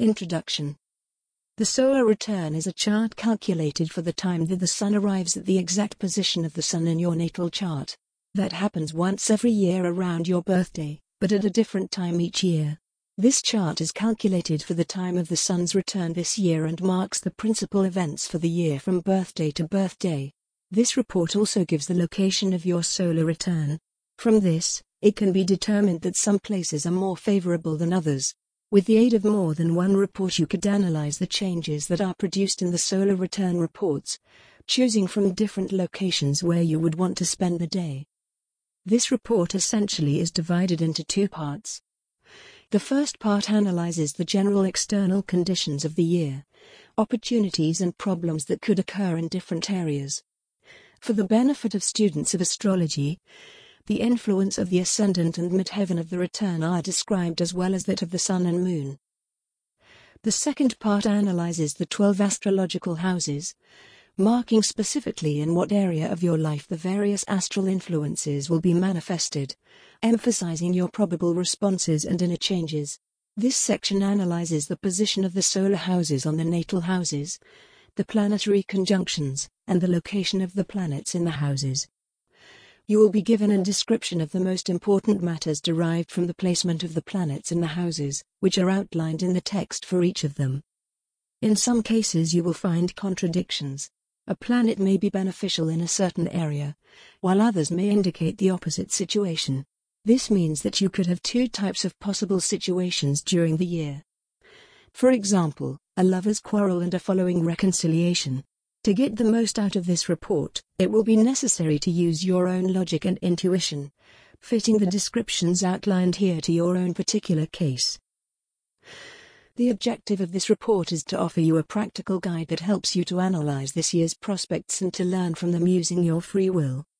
Introduction. The solar return is a chart calculated for the time that the Sun arrives at the exact position of the Sun in your natal chart. That happens once every year around your birthday, but at a different time each year. This chart is calculated for the time of the Sun's return this year and marks the principal events for the year from birthday to birthday. This report also gives the location of your solar return. From this, it can be determined that some places are more favorable than others. With the aid of more than one report, you could analyze the changes that are produced in the solar return reports, choosing from different locations where you would want to spend the day. This report essentially is divided into two parts. The first part analyzes the general external conditions of the year, opportunities and problems that could occur in different areas. For the benefit of students of astrology, the influence of the ascendant and midheaven of the return are described as well as that of the Sun and Moon. The second part analyzes the 12 astrological houses, marking specifically in what area of your life the various astral influences will be manifested, emphasizing your probable responses and inner changes. This section analyzes the position of the solar houses on the natal houses, the planetary conjunctions, and the location of the planets in the houses. You will be given a description of the most important matters derived from the placement of the planets in the houses, which are outlined in the text for each of them. In some cases you will find contradictions. A planet may be beneficial in a certain area, while others may indicate the opposite situation. This means that you could have two types of possible situations during the year. For example, a lover's quarrel and a following reconciliation. To get the most out of this report, it will be necessary to use your own logic and intuition, fitting the descriptions outlined here to your own particular case. The objective of this report is to offer you a practical guide that helps you to analyze this year's prospects and to learn from them using your free will.